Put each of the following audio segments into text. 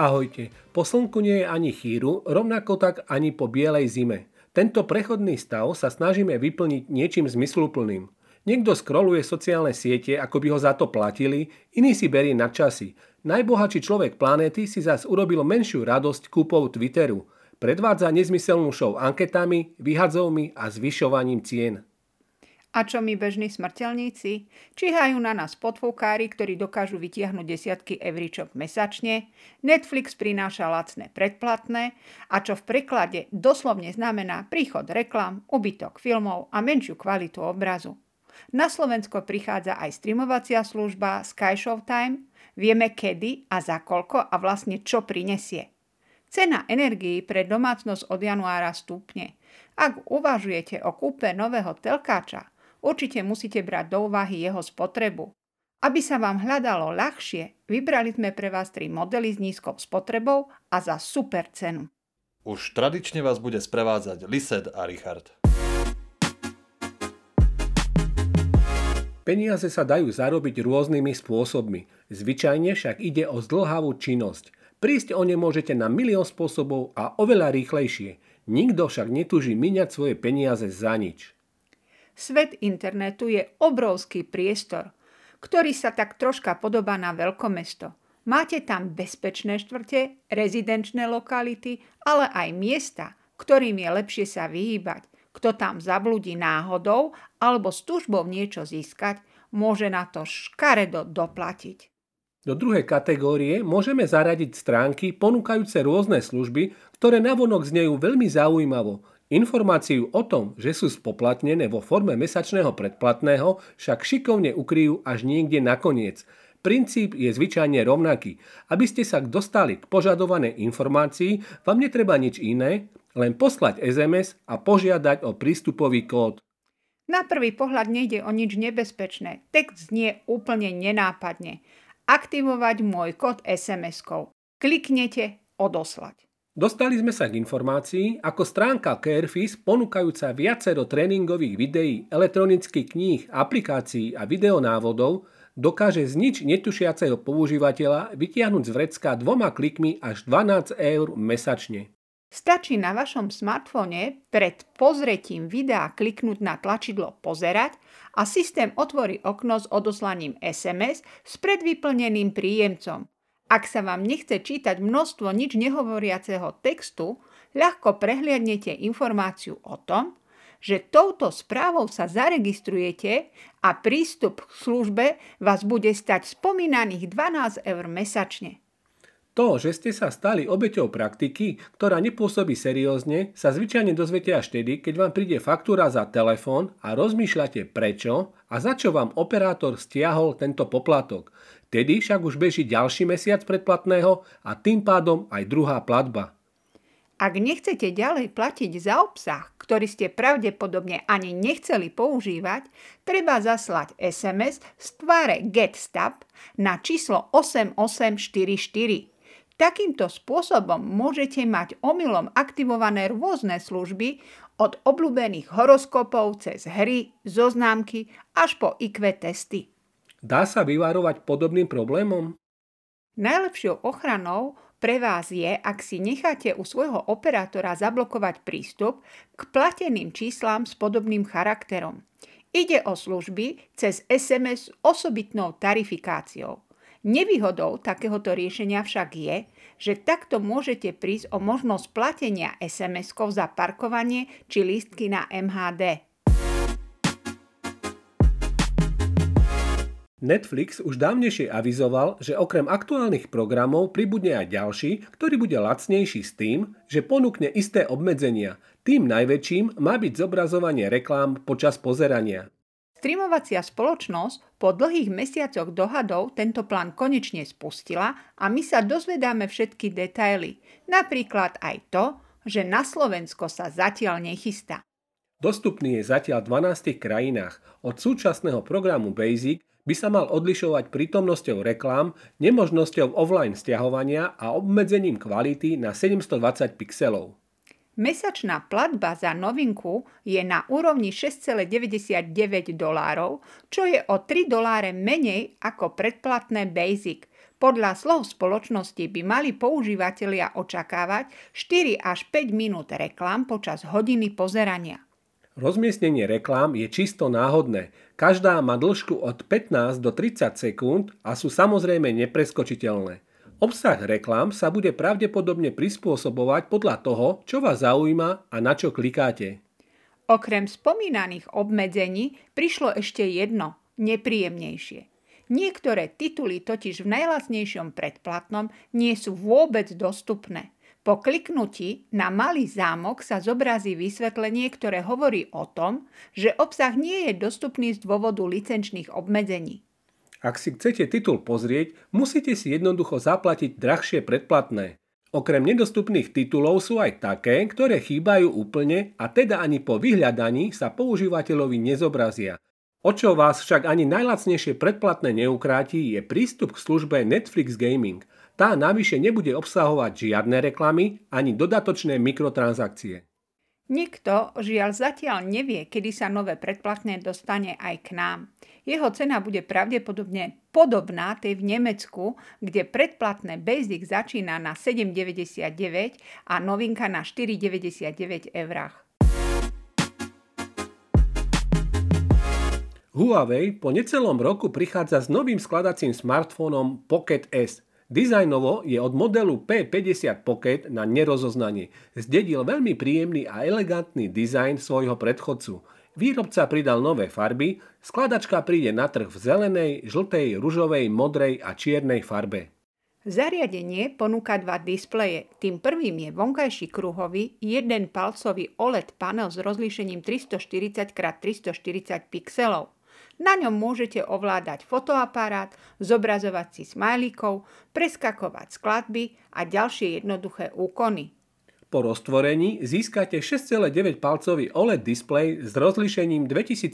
Ahojte, po slnku nie je ani chýru, rovnako tak ani po bielej zime. Tento prechodný stav sa snažíme vyplniť niečím zmysluplným. Niekto scrolluje sociálne siete, ako by ho za to platili, iný si berie nadčasy. Najbohatší človek planéty si zas urobil menšiu radosť kúpou Twitteru. Predvádza nezmyselnú show anketami, vyhadzovmi a zvyšovaním cien. A čo my bežní smrteľníci? Číhajú na nás podfúkári, ktorí dokážu vytiahnuť desiatky evričok mesačne, Netflix prináša lacné predplatné a čo v preklade doslovne znamená príchod reklám, úbytok filmov a menšiu kvalitu obrazu. Na Slovensko prichádza aj streamovacia služba Sky Showtime, vieme kedy a za koľko a vlastne čo prinesie. Cena energií pre domácnosť od januára stúpne. Ak uvažujete o kúpe nového telkáča, určite musíte brať do úvahy jeho spotrebu. Aby sa vám hľadalo ľahšie, vybrali sme pre vás 3 modely s nízkou spotrebou a za super cenu. Už tradične vás bude sprevádzať Lised a Richard. Peniaze sa dajú zarobiť rôznymi spôsobmi. Zvyčajne však ide o zdĺhavú činnosť. Prísť o ne môžete na milión spôsobov a oveľa rýchlejšie. Nikto však netúži míňať svoje peniaze za nič. Svet internetu je obrovský priestor, ktorý sa tak troška podobá na veľkomesto. Máte tam bezpečné štvrte, rezidenčné lokality, ale aj miesta, ktorým je lepšie sa vyhýbať. Kto tam zabludí náhodou alebo s túžbou niečo získať, môže na to škaredo doplatiť. Do druhej kategórie môžeme zaradiť stránky ponúkajúce rôzne služby, ktoré navonok znejú veľmi zaujímavo. Informáciu o tom, že sú spoplatnené vo forme mesačného predplatného, však šikovne ukryjú až niekde nakoniec. Princíp je zvyčajne rovnaký. Aby ste sa dostali k požadovanej informácii, vám netreba nič iné, len poslať SMS a požiadať o prístupový kód. Na prvý pohľad nejde o nič nebezpečné. Text znie úplne nenápadne. Aktivovať môj kód SMS-kou. Kliknete odoslať. Dostali sme sa k informácii, ako stránka Carefis, ponúkajúca viacero tréningových videí, elektronických kníh, aplikácií a videonávodov, dokáže z nič netušiaceho používateľa vytiahnuť z vrecka 2 klikmi až 12 eur mesačne. Stačí na vašom smartfóne pred pozretím videa kliknúť na tlačidlo Pozerať a systém otvorí okno s odoslaním SMS s predvyplneným príjemcom. Ak sa vám nechce čítať množstvo nič nehovoriaceho textu, ľahko prehliadnete informáciu o tom, že touto správou sa zaregistrujete a prístup k službe vás bude stať spomínaných 12 eur mesačne. To, že ste sa stali obeťou praktiky, ktorá nepôsobí seriózne, sa zvyčajne dozviete až vtedy, keď vám príde faktúra za telefón a rozmýšľate prečo a za čo vám operátor stiahol tento poplatok. Tedy však už beží ďalší mesiac predplatného a tým pádom aj druhá platba. Ak nechcete ďalej platiť za obsah, ktorý ste pravdepodobne ani nechceli používať, treba zaslať SMS z tváre GetStub na číslo 8844. Takýmto spôsobom môžete mať omylom aktivované rôzne služby od obľúbených horoskopov cez hry, zoznámky až po IQ testy. Dá sa vyvarovať podobným problémom? Najlepšou ochranou pre vás je, ak si necháte u svojho operátora zablokovať prístup k plateným číslam s podobným charakterom. Ide o služby cez SMS s osobitnou tarifikáciou. Nevýhodou takéhoto riešenia však je, že takto môžete prísť o možnosť platenia SMS-kov za parkovanie či lístky na MHD. Netflix už dávnejšie avizoval, že okrem aktuálnych programov pribudne aj ďalší, ktorý bude lacnejší s tým, že ponúkne isté obmedzenia. Tým najväčším má byť zobrazovanie reklám počas pozerania. Streamovacia spoločnosť po dlhých mesiacoch dohadov tento plán konečne spustila a my sa dozvedáme všetky detaily. Napríklad aj to, že na Slovensko sa zatiaľ nechystá. Dostupný je zatiaľ v 12 krajinách. Od súčasného programu Basic by sa mal odlišovať prítomnosťou reklám, nemožnosťou offline stiahovania a obmedzením kvality na 720 pixelov. Mesačná platba za novinku je na úrovni $6,99, čo je o $3 menej ako predplatné Basic. Podľa slov spoločnosti by mali používatelia očakávať 4 až 5 minút reklám počas hodiny pozerania. Rozmiestnenie reklám je čisto náhodné. Každá má dĺžku od 15 do 30 sekúnd a sú samozrejme nepreskočiteľné. Obsah reklám sa bude pravdepodobne prispôsobovať podľa toho, čo vás zaujíma a na čo klikáte. Okrem spomínaných obmedzení prišlo ešte jedno, nepríjemnejšie. Niektoré tituly totiž v najlacnejšom predplatnom nie sú vôbec dostupné. Po kliknutí na malý zámok sa zobrazí vysvetlenie, ktoré hovorí o tom, že obsah nie je dostupný z dôvodu licenčných obmedzení. Ak si chcete titul pozrieť, musíte si jednoducho zaplatiť drahšie predplatné. Okrem nedostupných titulov sú aj také, ktoré chýbajú úplne a teda ani po vyhľadaní sa používateľovi nezobrazia. O čo vás však ani najlacnejšie predplatné neukráti, je prístup k službe Netflix Gaming. Tá navyše nebude obsahovať žiadne reklamy ani dodatočné mikrotransakcie. Nikto žiaľ zatiaľ nevie, kedy sa nové predplatné dostane aj k nám. Jeho cena bude pravdepodobne podobná tej v Nemecku, kde predplatné Basic začína na 7,99 a novinka na 4,99 eurách. Huawei po necelom roku prichádza s novým skladacím smartfónom Pocket S. Dizajnovo je od modelu P50 Pocket na nerozoznanie. Zdedil veľmi príjemný a elegantný dizajn svojho predchodcu. Výrobca pridal nové farby, skladačka príde na trh v zelenej, žltej, ružovej, modrej a čiernej farbe. Zariadenie ponúka dva displeje. Tým prvým je vonkajší kruhový, 1-palcový OLED panel s rozlíšením 340x340 pixelov. Na ňom môžete ovládať fotoaparát, zobrazovať si smajlíkov, preskakovať skladby a ďalšie jednoduché úkony. Po roztvorení získate 6,9-palcový OLED displej s rozlíšením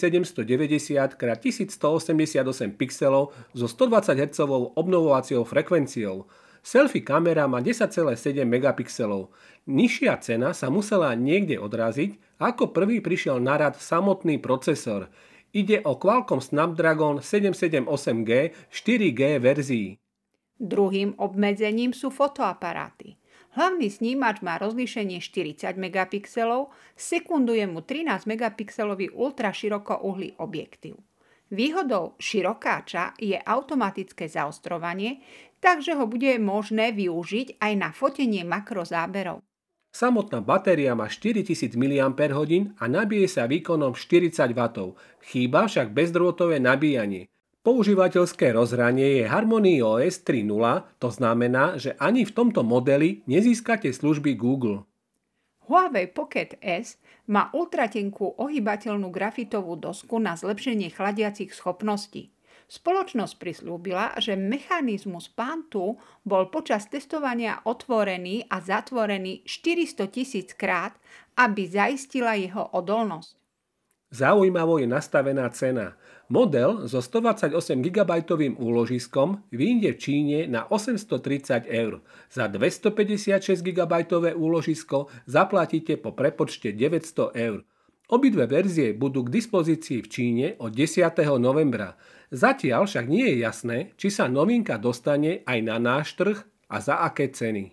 2790x1188 pixelov so 120 Hz obnovovacou frekvenciou. Selfie kamera má 10,7 megapixelov. Nižšia cena sa musela niekde odraziť, ako prvý prišiel na rad samotný procesor. Ide o Qualcomm Snapdragon 778G 4G verzii. Druhým obmedzením sú fotoaparáty. Hlavný snímač má rozlíšenie 40 megapixelov, sekunduje mu 13 megapixelový ultraširokouhlý objektív. Výhodou širokáča je automatické zaostrovanie, takže ho bude možné využiť aj na fotenie makrozáberov. Samotná batéria má 4000 mAh a nabíje sa výkonom 40 W. Chýba však bezdrôtové nabíjanie. Používateľské rozhranie je Harmony OS 3.0, to znamená, že ani v tomto modeli nezískate služby Google. Huawei Pocket S má ultratenkú ohybateľnú grafitovú dosku na zlepšenie chladiacich schopností. Spoločnosť prislúbila, že mechanizmus pántu bol počas testovania otvorený a zatvorený 400 000 krát, aby zaistila jeho odolnosť. Zaujímavo je nastavená cena. Model so 128 GB úložiskom vyjde v Číne na 830 €. Za 256 GB úložisko zaplatíte po prepočte 900 €. Obidve verzie budú k dispozícii v Číne od 10. novembra. Zatiaľ však nie je jasné, či sa novinka dostane aj na náš trh a za aké ceny.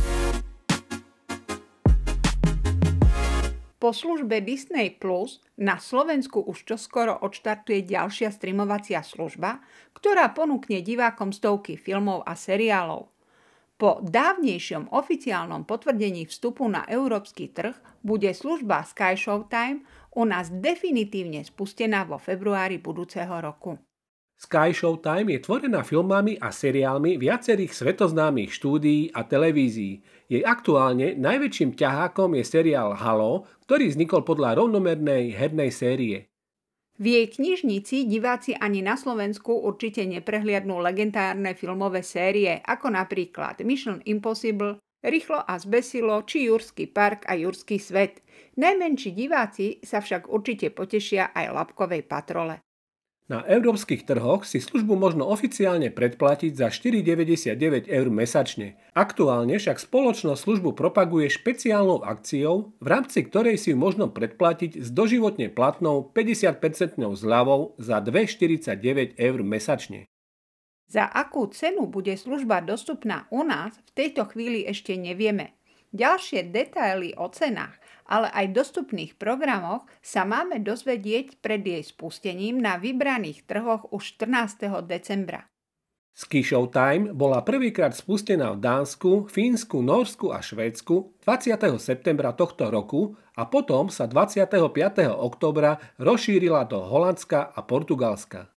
Po službe Disney Plus na Slovensku už čoskoro odštartuje ďalšia streamovacia služba, ktorá ponúkne divákom stovky filmov a seriálov. Po dávnejšom oficiálnom potvrdení vstupu na európsky trh bude služba Sky Showtime u nás definitívne spustená vo februári budúceho roku. Sky Showtime je tvorená filmami a seriálmi viacerých svetoznámych štúdií a televízií. Jej aktuálne najväčším ťahákom je seriál Halo, ktorý vznikol podľa rovnomernej hernej série. V jej knižnici diváci ani na Slovensku určite neprehliadnú legendárne filmové série, ako napríklad Mission Impossible, Rýchlo a zbesilo či Jurský park a Jurský svet. Najmenší diváci sa však určite potešia aj Labkovej patrole. Na európskych trhoch si službu možno oficiálne predplatiť za 4,99 € mesačne. Aktuálne však spoločnosť službu propaguje špeciálnou akciou, v rámci ktorej si ju možno predplatiť s doživotne platnou 50% zľavou za 2,49 € mesačne. Za akú cenu bude služba dostupná u nás, v tejto chvíli ešte nevieme. Ďalšie detaily o cenách, ale aj dostupných programoch sa máme dozvedieť pred jej spustením na vybraných trhoch už 14. decembra. Ski Showtime bola prvýkrát spustená v Dánsku, Fínsku, Nórsku a Švédsku 20. septembra tohto roku a potom sa 25. októbra rozšírila do Holandska a Portugalska.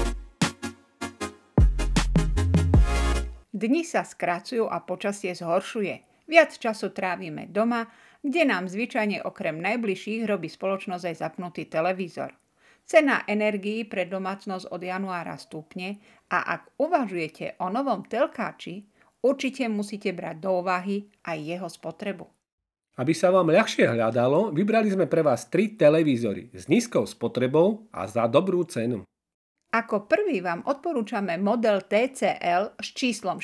Dni sa skracujú a počasie zhoršuje. Viac času trávime doma, kde nám zvyčajne okrem najbližších robí spoločnosť aj zapnutý televízor. Cena energií pre domácnosť od januára stúpne a ak uvažujete o novom telkáči, určite musíte brať do úvahy aj jeho spotrebu. Aby sa vám ľahšie hľadalo, vybrali sme pre vás 3 televízory s nízkou spotrebou a za dobrú cenu. Ako prvý vám odporúčame model TCL s číslom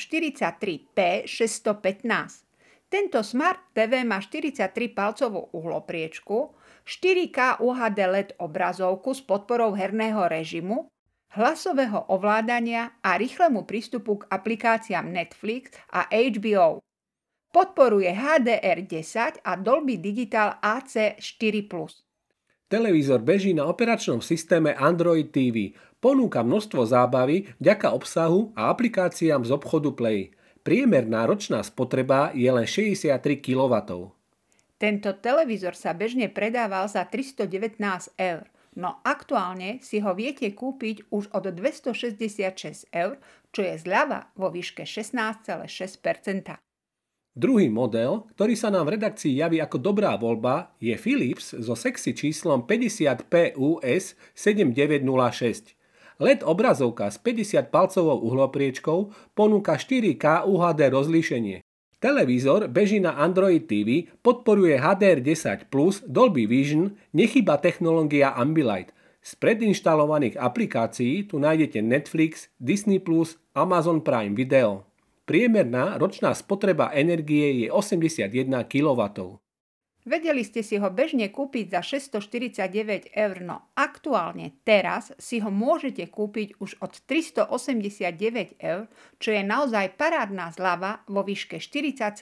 43P615. Tento Smart TV má 43-palcovú uhlopriečku, 4K UHD LED obrazovku s podporou herného režimu, hlasového ovládania a rýchlemu prístupu k aplikáciám Netflix a HBO. Podporuje HDR10 a Dolby Digital AC4+. Televízor beží na operačnom systéme Android TV. Ponúka množstvo zábavy vďaka obsahu a aplikáciám z obchodu Play. Priemerná ročná spotreba je len 63 kW. Tento televízor sa bežne predával za 319 eur, no aktuálne si ho viete kúpiť už od 266 eur, čo je zľava vo výške 16,6%. Druhý model, ktorý sa nám v redakcii javí ako dobrá voľba, je Philips so sexy číslom 50PUS 7906. LED obrazovka s 50-palcovou uhlopriečkou ponúka 4K UHD rozlíšenie. Televízor beží na Android TV, podporuje HDR10+, Dolby Vision, nechýba technológia Ambilight. Z predinštalovaných aplikácií tu nájdete Netflix, Disney+, Amazon Prime Video. Priemerná ročná spotreba energie je 81 kW. Vedeli ste si ho bežne kúpiť za 649 eur, no aktuálne teraz si ho môžete kúpiť už od 389 eur, čo je naozaj parádna zľava vo výške 40,1%.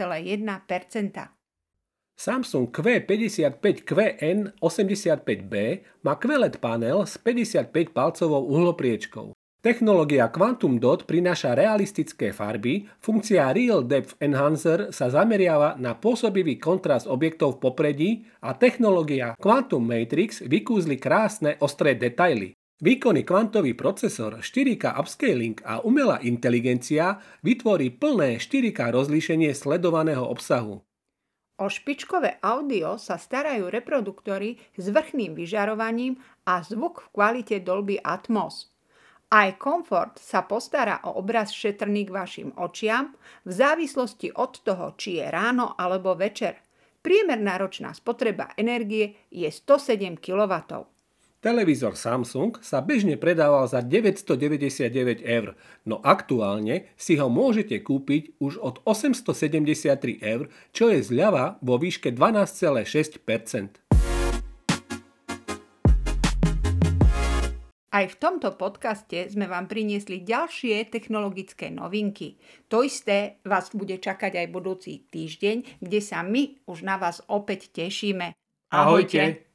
Samsung Q55QN85B má QLED panel s 55-palcovou uhlopriečkou. Technológia Quantum Dot prináša realistické farby, funkcia Real Depth Enhancer sa zameriava na pôsobivý kontrast objektov v popredí a technológia Quantum Matrix vykúzli krásne ostré detaily. Výkonný kvantový procesor, 4K upscaling a umelá inteligencia vytvorí plné 4K rozlíšenie sledovaného obsahu. O špičkové audio sa starajú reproduktory s vrchným vyžarovaním a zvuk v kvalite Dolby Atmos. Aj komfort sa postará o obraz šetrný k vašim očiam v závislosti od toho, či je ráno alebo večer. Priemerná ročná spotreba energie je 107 kW. Televízor Samsung sa bežne predával za 999 eur, no aktuálne si ho môžete kúpiť už od 873 eur, čo je zľava vo výške 12,6%. Aj v tomto podcaste sme vám priniesli ďalšie technologické novinky. To isté vás bude čakať aj budúci týždeň, kde sa my už na vás opäť tešíme. Ahojte!